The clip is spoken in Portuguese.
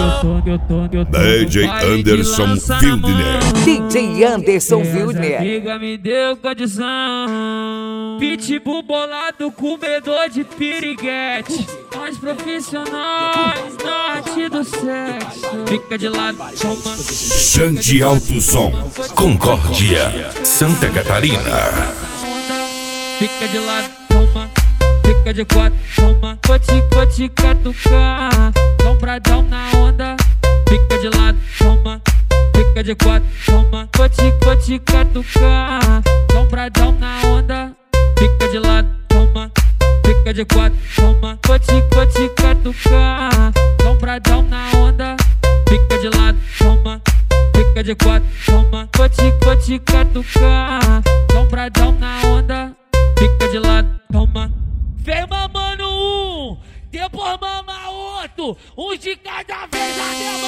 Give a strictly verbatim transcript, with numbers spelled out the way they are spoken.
D J Anderson Wildner. D J Anderson Wildner. Amiga me deu condição. Pitbull bolado, comedor de piriguete. Nós profissionais na arte do sexo. Fica de lado, toma. Xande Alto Som, Concórdia, Santa Catarina. Fica de lado, toma. Fica de quatro, toma. Vou te, vou te catucar. Dá um bradão na onda. Fica de lado, toma. Fica de quatro, toma. Vou te, vou te catucar. Dá um bradão na onda. Fica de lado, toma. Fica de quatro, toma. Vou te, vou te catucar. Dá um bradão na onda. Fica de lado, toma. Fica de quatro, toma. Vou te, vou te catucar. Dá um bradão na onda. Fica de lado, toma. Vem mamando um, depois mama outro. Um de cada vez, até